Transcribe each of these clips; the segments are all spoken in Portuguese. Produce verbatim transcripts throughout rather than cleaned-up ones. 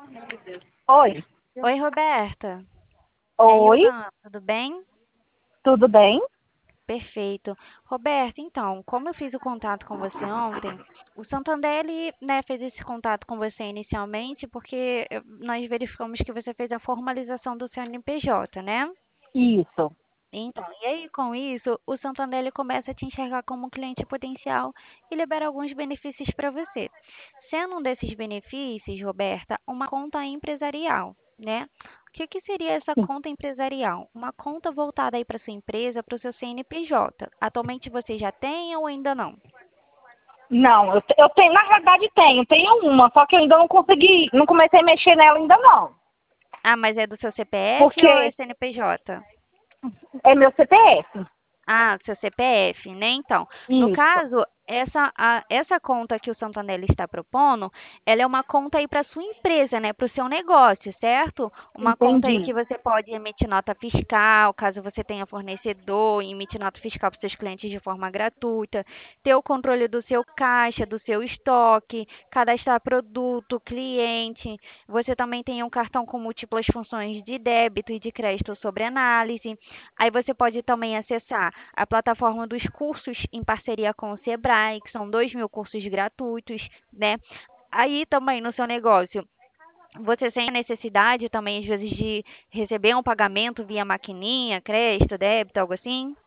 Oi. Oi, Roberta. É Oi, Ilana, tudo bem? tudo bem? Perfeito. Roberta, então, como eu fiz o contato com você ontem, o Santander, ele, né, fez esse contato com você inicialmente porque eh, nós verificamos que você fez a formalização do seu N P J, né? Isso. Então, e aí com isso, o Santander ele começa a te enxergar como um cliente potencial e libera alguns benefícios para você. Sendo um desses benefícios, Roberta, uma conta empresarial, né? O que que seria essa conta empresarial? Uma conta voltada aí para sua empresa, para o seu C N P J. Atualmente você já tem ou ainda não? Não, eu, te- eu tenho, na verdade tenho, tenho uma, só que eu ainda não consegui, não comecei a mexer nela ainda não. Ah, mas é do seu C P F ou é Porque C N P J? é meu C P F. Ah, seu C P F, né? Então, no Isso. caso, essa, a- essa conta que o Santander está propondo, ela é uma conta aí para sua empresa, né? Para o seu negócio, certo? Uma conta aí Entendi. que você pode emitir nota fiscal, caso você tenha fornecedor, e emitir nota fiscal para os seus clientes de forma gratuita, ter o controle do seu caixa, do seu estoque, cadastrar produto, cliente. Você também tem um cartão com múltiplas funções de débito e de crédito sobre análise. Aí você pode também acessar a plataforma dos cursos em parceria com o Sebrae, que são dois mil cursos gratuitos, né? Aí também no seu negócio, você tem a necessidade também, às vezes, de receber um pagamento via maquininha, crédito, débito, algo assim?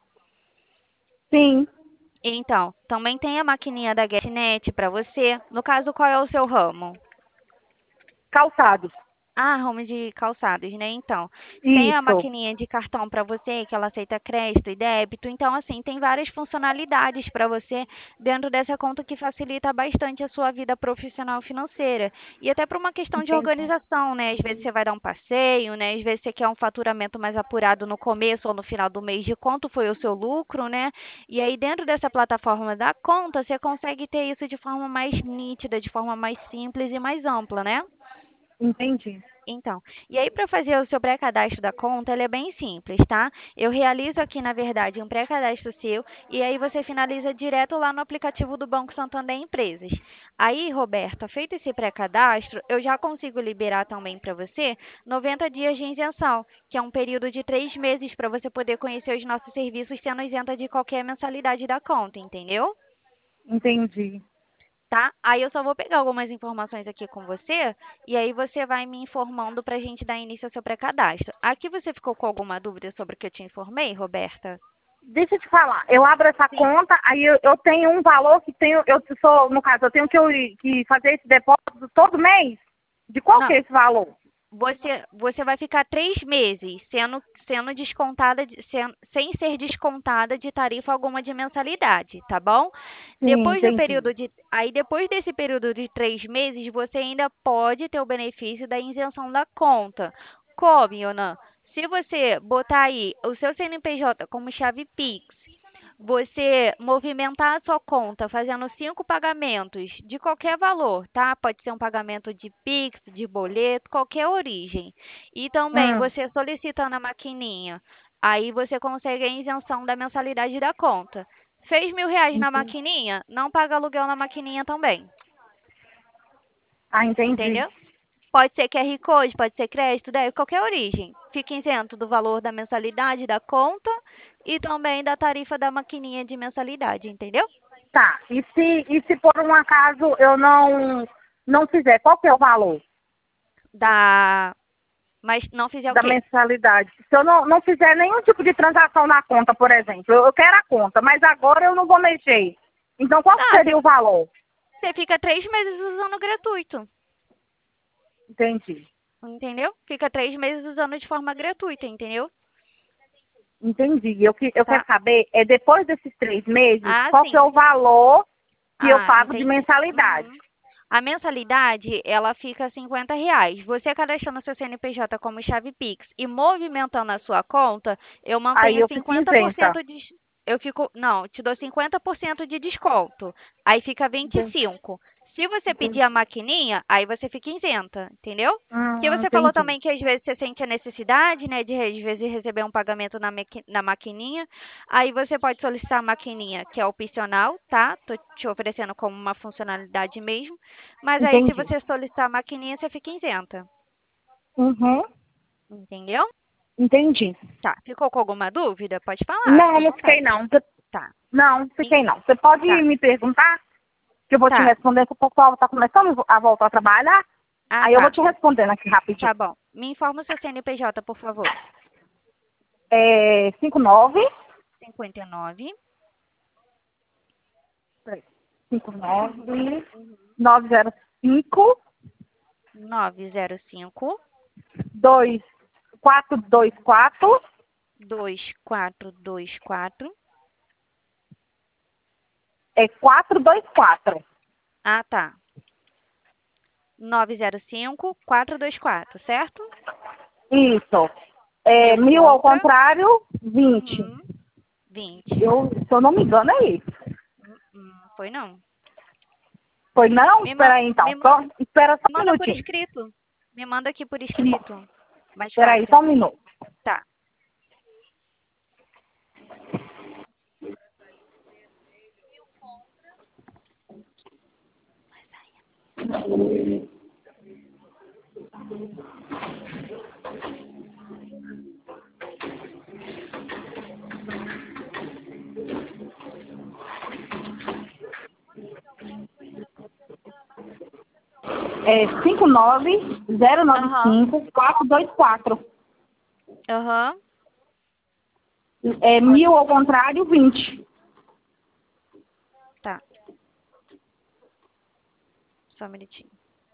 Sim. Então, também tem a maquininha da GetNet para você. No caso, qual é o seu ramo? Calçados. Ah, home de calçados, né? Então, tem a Isso. maquininha de cartão para você, que ela aceita crédito e débito. Então, assim, tem várias funcionalidades para você dentro dessa conta que facilita bastante a sua vida profissional financeira. E até para uma questão de Entendi. organização, né? Às vezes você vai dar um passeio, né? Às vezes você quer um faturamento mais apurado no começo ou no final do mês de quanto foi o seu lucro, né? E aí, dentro dessa plataforma da conta, você consegue ter isso de forma mais nítida, de forma mais simples e mais ampla, né? Entendi. Então, e aí para fazer o seu pré-cadastro da conta, ele é bem simples, tá? Eu realizo aqui, na verdade, um pré-cadastro seu e aí você finaliza direto lá no aplicativo do Banco Santander Empresas. Aí, Roberta, feito esse pré-cadastro, eu já consigo liberar também para você noventa dias de isenção, que é um período de três meses para você poder conhecer os nossos serviços sendo isenta de qualquer mensalidade da conta, entendeu? Entendi. Tá? Aí eu só vou pegar algumas informações aqui com você e aí você vai me informando para a gente dar início ao seu pré-cadastro. Aqui você ficou com alguma dúvida sobre o que eu te informei, Roberta? Deixa eu te falar, eu abro essa Sim. conta, aí eu, eu tenho um valor que tenho, eu sou, no caso, eu tenho que, eu, que fazer esse depósito todo mês? De qual que Não, é esse valor? você, você vai ficar três meses sendo, sendo descontada, de- sem, sem ser descontada de tarifa alguma de mensalidade, tá bom? Sim, Depois do entendi. período de, aí depois desse período de três meses, você ainda pode ter o benefício da isenção da conta. Como, Yonan? Se você botar aí o seu C N P J como chave Pix, você movimentar a sua conta fazendo cinco pagamentos de qualquer valor, tá? Pode ser um pagamento de Pix, de boleto, qualquer origem. E também Hum, você solicitando a maquininha, aí você consegue a isenção da mensalidade da conta. Fez mil reais na entendi. maquininha, não paga aluguel na maquininha também, Ah, entendi. entendeu? Pode ser Q R Code, pode ser crédito, débito, qualquer origem. Fica isento do valor da mensalidade da conta e também da tarifa da maquininha de mensalidade, entendeu? Tá. E se, e se por um acaso eu não, não fizer, qual que é o valor Da... Mas não fizer o da quê? mensalidade? Se eu não, não fizer nenhum tipo de transação na conta, por exemplo, eu, eu quero a conta, mas agora eu não vou mexer. Então, qual que Ah, seria o valor? você fica três meses usando gratuito, Entendi. entendeu? Fica três meses usando de forma gratuita, entendeu? Entendi. Eu, que- eu quero Tá? saber, é depois desses três meses, Ah, qual que é sim. o valor que eu Ah, pago de entendi. mensalidade? Uhum. A mensalidade, ela fica cinquenta reais. Você cadastrando seu C N P J como chave Pix e movimentando a sua conta, eu Aí mantenho eu fico cinquenta por isenta. cento de... Eu fico... Não, te dou cinquenta por cento de desconto. Aí fica vinte e cinco. Se você pedir a maquininha, aí você fica isenta, entendeu? Que Hum, você falou entendi. também que às vezes você sente a necessidade, né, de às vezes receber um pagamento na, maqui- na maquininha. Aí você pode solicitar a maquininha, que é opcional, tá? Tô te oferecendo como uma funcionalidade mesmo. Mas aí se Entendi. você solicitar a maquininha, você fica isenta. Uhum, Entendeu? entendi. Tá. Ficou com alguma dúvida? Pode falar, Não, fica à não fiquei vontade. não. Você- Tá. Não, Me- fiquei não. Você pode Tá. me perguntar, que eu vou te Tá. responder, que o pessoal está começando a voltar a trabalhar. Ah, Aí eu vou tá. te respondendo aqui rapidinho. Tá bom. Me informa o seu C N P J, por favor. É cinco nove, cinquenta e nove. cinco nove, nove zero cinco, nove zero cinco dois quatro dois quatro, dois quatro dois quatro. é quatro dois quatro. Ah, tá. nove zero cinco quatro dois quatro, certo? Isso. E É, o mil ao contra? contrário, vinte. Uhum. vinte. Eu, se eu não me engano, é isso. Hum, hum, foi não. Foi não? Me, Espera ma aí então. me ma Só, espera só um manda por minutinho. escrito. Me manda aqui por escrito. Mais Espera aí, fácil. só um minuto. Tá. É cinco nove zero nove Aham. cinco quatro dois quatro. Aham. É Pode. mil ao contrário, vinte. Tá. Só um minutinho.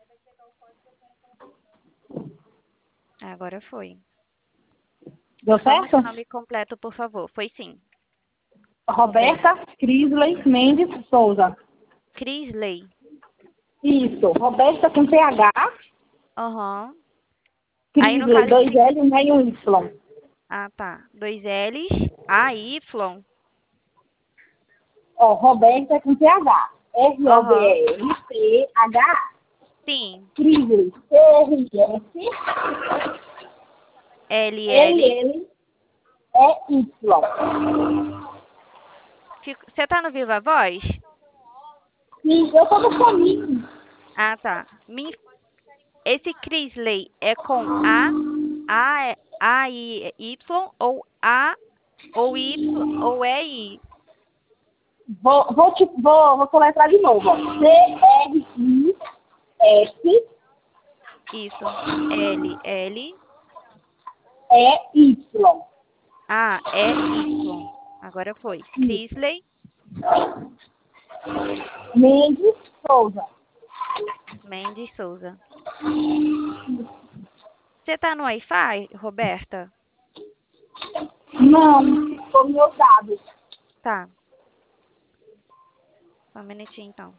Agora foi. Deu Informa o seu certo? nome completo, por favor. Foi sim. Roberta. Roberta Crisley Mendes Souza. Crisley. Isso. Roberta com T H. Aham. Aí no Crisley, caso dois tem. L e meio Y. Ah, tá. Dois L's. A, Y. Ó, Roberta com T H. R O B Aham. E L T H A. Sim. Crisley, C R S L, L L. L E Y. Fico- Você tá no Viva Voz? Sim, eu tô no caminho. Ah, tá. Me- Esse Crisley é com A, A, é- A, I, Y ou A, ou Y, ou E, I? Vou, vou, te, vou, vou soletrar de novo. Ó. C R I S Isso. L, L. E Y. A, E, Y. Agora foi. Crisley. Mendes Souza. Mendes Souza. Você tá no Wi-Fi, Roberta? Não, ficou meus dados. Tá. Só um minutinho, então.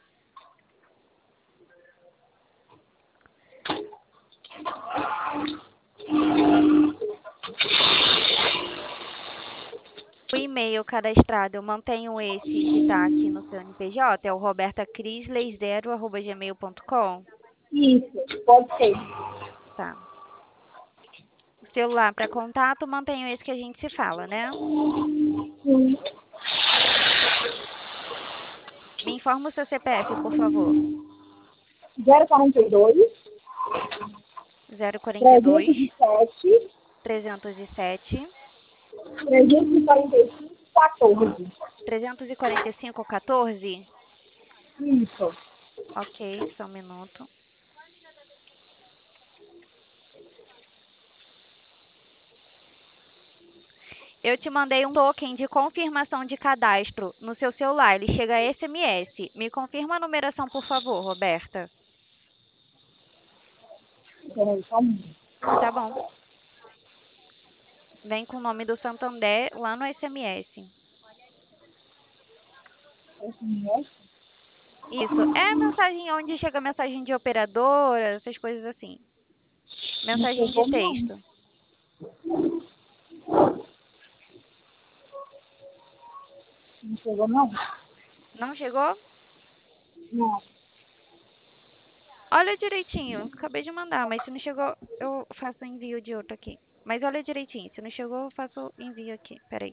O e-mail cadastrado, eu mantenho esse que está aqui no seu N P J, é o robertacrisley zero arroba gmail ponto com. Isso, pode ser. Tá. O celular para contato, mantenho esse que a gente se fala, né? Sim. Me informa o seu C P F, por favor. zero quarenta e dois, zero quarenta e dois, trezentos e sete, trezentos e sete, trezentos e quarenta e cinco, quatorze. trezentos e quarenta e cinco, quatorze. Isso. Ok, só um minuto. Eu te mandei um token de confirmação de cadastro no seu celular. Ele chega a S M S. Me confirma a numeração, por favor, Roberta. Peraí, só um minuto. Tá bom. Vem com o nome do Santander lá no S M S. S M S? Isso. É mensagem onde chega mensagem de operadora, essas coisas assim. Não Mensagem de chegou, não. texto. Não chegou, não? Não chegou? Não. Olha direitinho. Acabei de mandar, mas se não chegou, eu faço o envio de outro aqui. Mas olha direitinho. Se não chegou, eu faço o envio aqui. Peraí.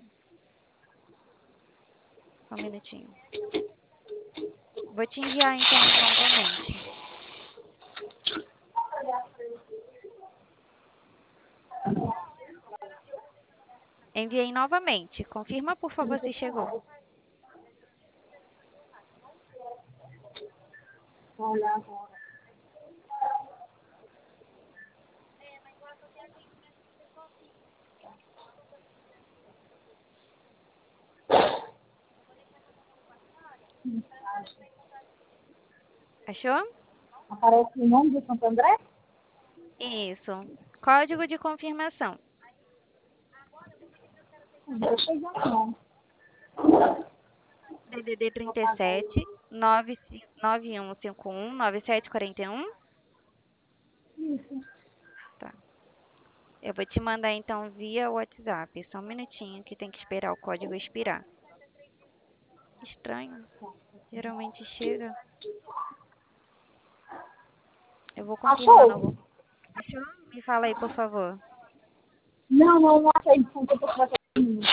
Só um minutinho. Vou te enviar então novamente. Enviei novamente. Confirma, por favor, se chegou. Olha agora. Achou? Aparece o nome de Santo André? Isso. Código de confirmação. Não estou chegando, não. D D D trinta e sete, nove um cinco um, nove sete quatro um. Isso. Tá. Eu vou te mandar então via WhatsApp. Só um minutinho que tem que esperar o código expirar. Estranho. Geralmente chega. Eu vou confirmando. Achou? Achou? Me fala aí, por favor. Não, não, não achei. Desculpa, eu tô conversando.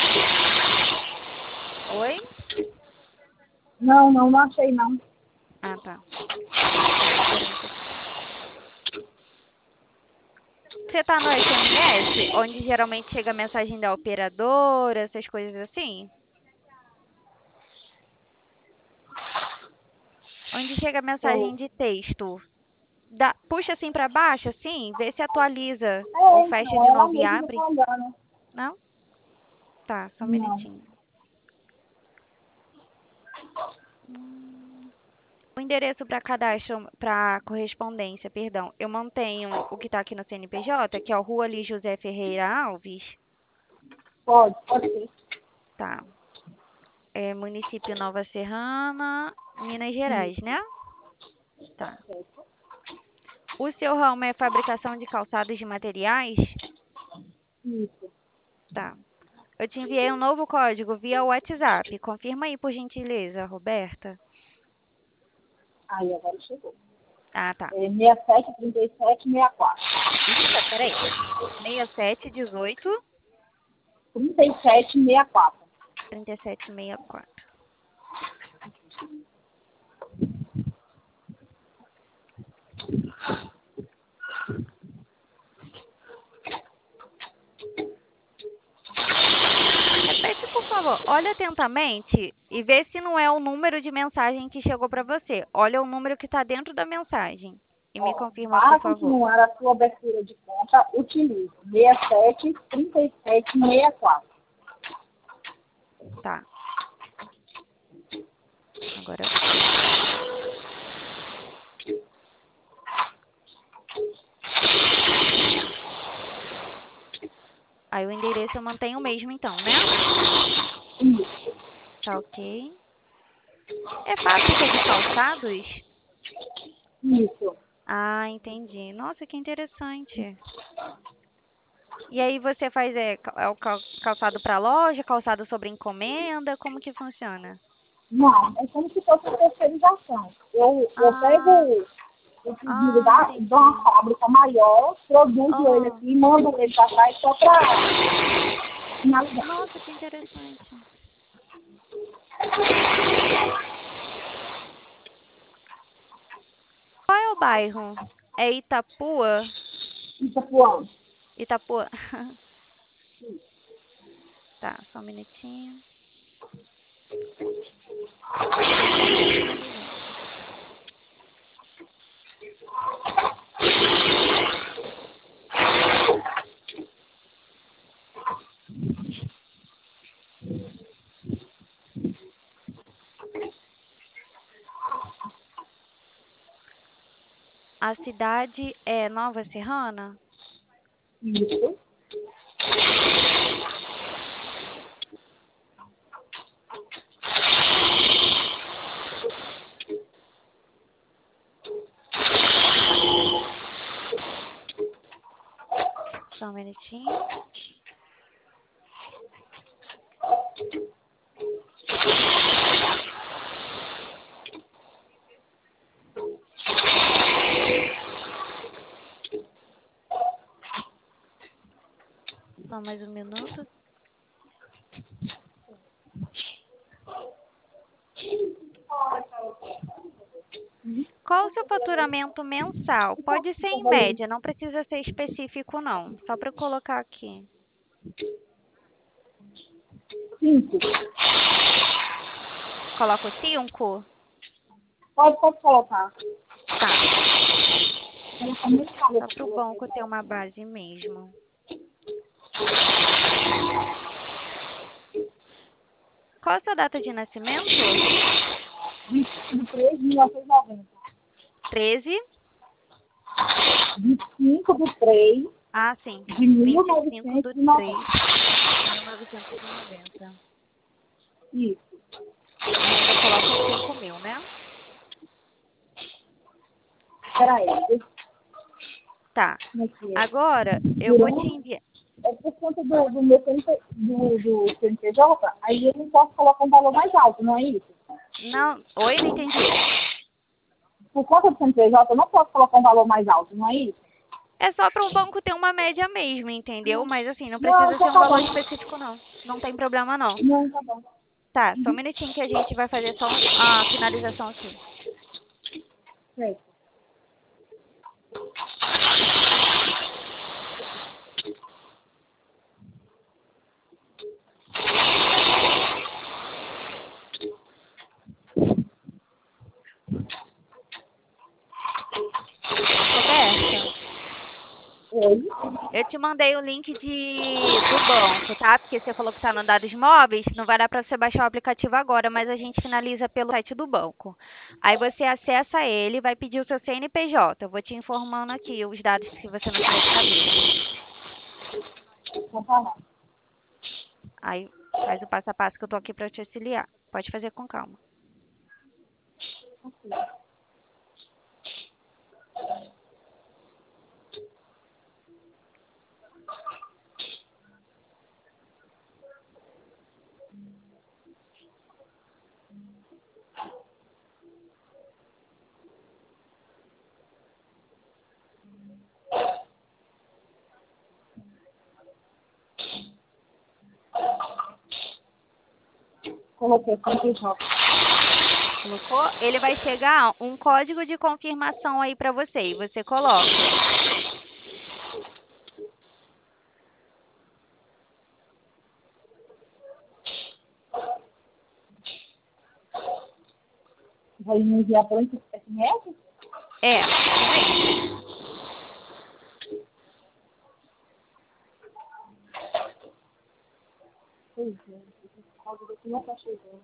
Oi? Não, não, não achei, não. Ah, tá. Tô esperando um pouquinho. Você tá no S M S, onde geralmente chega a mensagem da operadora, essas coisas assim? Onde chega a mensagem Tô. de texto. Dá, puxa assim pra baixo, assim, vê se atualiza. Ou É, fecha então, de ela novo e mesma abre. tá olhando. Não? Tá, só um Não. minutinho. Hum, O endereço para cadastro, para correspondência, perdão. Eu mantenho o que está aqui no C N P J, que é o Rua Ali José Ferreira Alves. Pode, pode ser. Tá. É município Nova Serrana, Minas Gerais, Isso, né? Tá. certo. O seu ramo é fabricação de calçados de materiais? Isso. Tá. Eu te enviei um novo código via WhatsApp. Confirma aí, por gentileza, Roberta. Aí, agora chegou. Ah, tá. É seis sete, trinta e sete, sessenta e quatro. Eita, peraí. seis sete um oito, trinta e sete, sessenta e quatro. trinta e sete sessenta e quatro. Repete, por favor. Olha atentamente e vê se não é o número de mensagem que chegou para você. Olha o número que está dentro da mensagem. E me Ó, confirma, por para favor. continuar a sua abertura de conta, utilize seis sete, trinta e sete, sessenta e quatro. Tá. Agora foi. Aí o endereço eu mantenho o mesmo então, né? Isso. Tá ok. É fábrica de calçados? Isso. Ah, entendi. Nossa, que interessante. E aí você faz é, cal- é o cal- calçado para loja, calçado sobre encomenda, como que funciona? Não, é como se fosse uma terceirização. Eu, eu Ah, pego o pedido ah, da, de uma entendi. fábrica maior, produzo ele Oh, aqui e mando ele para trás só para finalizar. nossa, que interessante. Qual é o bairro? É Itapua? Itapuã. Itapua. Tá, só um minutinho. Está finalizando. A cidade é Nova Serrana? Isso. Só um minutinho. Só mais um minuto. Qual o seu faturamento mensal? Pode ser em média, não precisa ser específico, não. Só para eu colocar aqui. Cinco. Coloco cinco? Pode, pode colocar. Tá. Ela tá muito caro Só pra para o colocar. banco ter uma base mesmo. Qual a sua data de nascimento? vinte e três de mil novecentos e noventa. treze? vinte e cinco de três Ah, sim. de mil vinte e cinco novecentos do e noventa. três, mil novecentos e noventa. Isso. Aí ainda coloco cinco mil, né? Peraí. Tá. Como é que é? Agora, eu vou te Durante- enviar. É por conta do, do meu C N P do, do C N P J, aí eu não posso colocar um valor mais alto, não é isso? Não. Oi, não entendi. Por conta do C N P J, eu não posso colocar um valor mais alto, não é isso? É só para o banco ter uma média mesmo, entendeu? Mas assim, não Não, precisa ser então um tá valor bom. específico, não. Não tem problema, não. Não, tá bom. Tá, só um minutinho que a gente vai fazer só um- a finalização aqui. Certo. Roberta, Oi? eu te mandei o link de, do banco, tá? Porque você falou que tá no Dados Móveis, não vai dar para você baixar o aplicativo agora, mas a gente finaliza pelo site do banco. Aí você acessa ele, vai pedir o seu C N P J. Eu vou te informando aqui os dados que você não tiver de cabeça. Então tá lá. Aí faz o passo a passo que eu tô aqui para te auxiliar. Pode fazer com calma. Coloquei C N P J. Colocou? Ele vai chegar um código de confirmação aí para você e você coloca. Vai me enviar por S M S? É, isso mesmo. Pois é. Esse código aqui não tá chegando.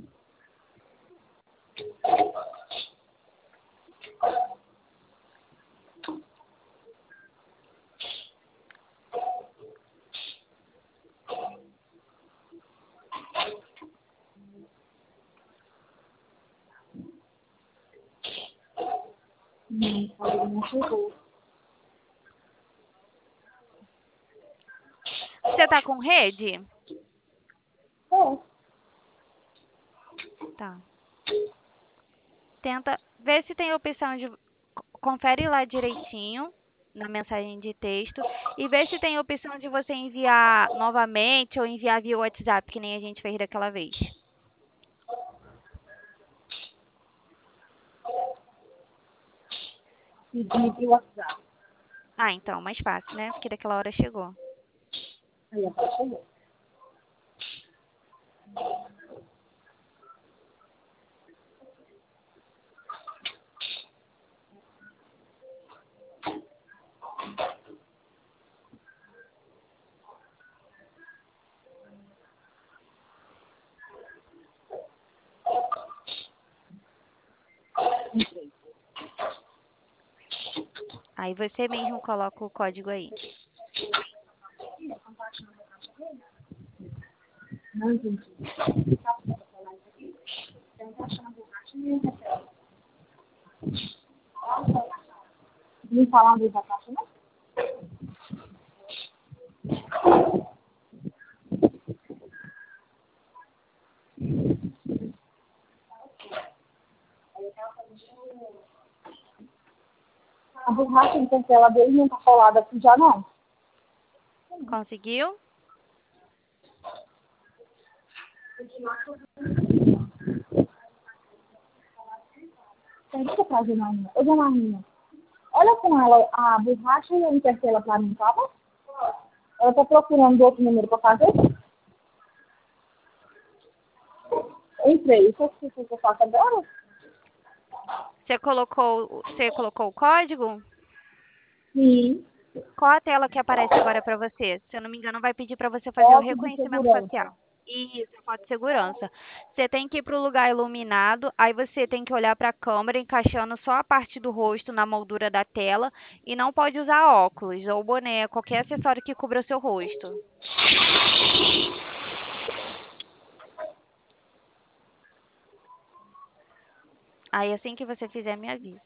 Hum, o código não chegou. Você tá com rede? É. Tá. Tenta ver se tem a opção de. Confere lá direitinho na mensagem de texto e vê se tem a opção de você enviar novamente ou enviar via WhatsApp, que nem a gente fez daquela vez. Pedi pelo WhatsApp. Ah, então, mais fácil, né? Porque daquela hora chegou. Aí agora chegou. Entrei. Aí você mesmo coloca o código aí. Não entendi. Me falando da caixa, não? A borracha de cancelador não tá colada aqui já, não? Conseguiu? Pergunta pra Janaína. Ô, Janaína, olha com ela a borracha e a intertela pra mim, tá bom? Ela tá procurando outro número pra fazer. Entrei. O que você que eu faço agora? Você colocou, você colocou o código? Sim. Qual a tela que aparece agora para você? Se eu não me engano, vai pedir para você fazer o Foto de reconhecimento segurança. facial. Isso, foto de segurança. Você tem que ir para o lugar iluminado, aí você tem que olhar para a câmera, encaixando só a parte do rosto na moldura da tela e não pode usar óculos ou boné, qualquer acessório que cubra o seu rosto. Aí assim que você fizer, me avisa.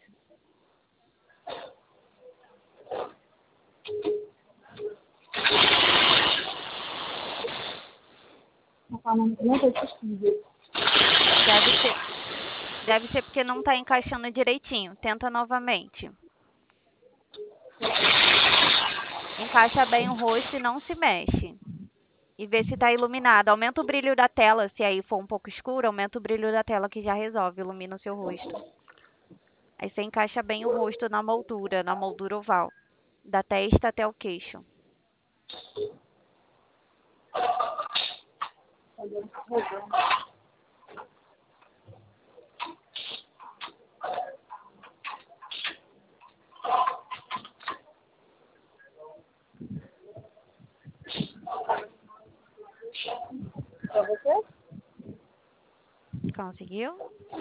Não tá, não não foi possível. Deve ser, deve ser porque não está encaixando direitinho. Tenta novamente. Encaixa bem o rosto e não se mexe. E vê se está iluminado. Aumenta o brilho da tela, se aí for um pouco escuro, aumenta o brilho da tela que já resolve, ilumina o seu rosto. Aí você encaixa bem o rosto na moldura, na moldura oval, da testa até o queixo. Pra você? Conseguiu?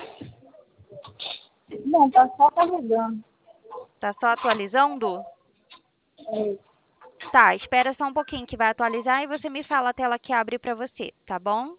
Não, tá só carregando. Tá só atualizando? É. Tá, espera só um pouquinho que vai atualizar e você me fala a tela que abre pra você, tá bom?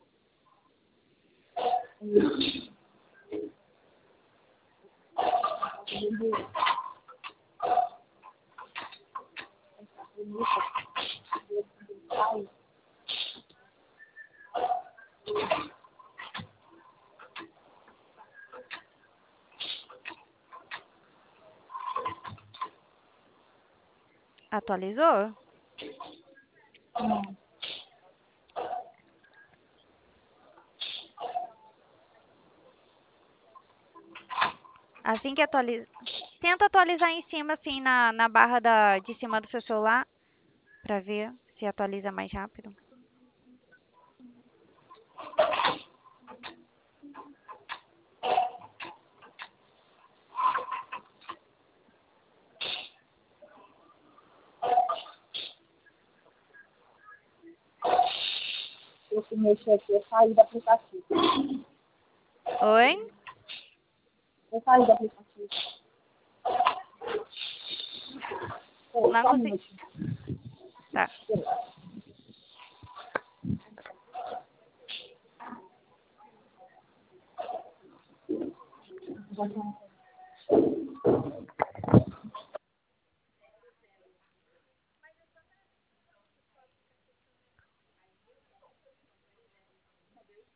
Atualizou? Não. Assim que atualiza. Tenta atualizar em cima, assim, na, na barra da, de cima do seu celular, pra ver se atualiza mais rápido. Eu fui mexer aqui, eu saí do aplicativo. Oi? Eu saí do aplicativo. Pô, Não só um consegui. minutinho. Tá.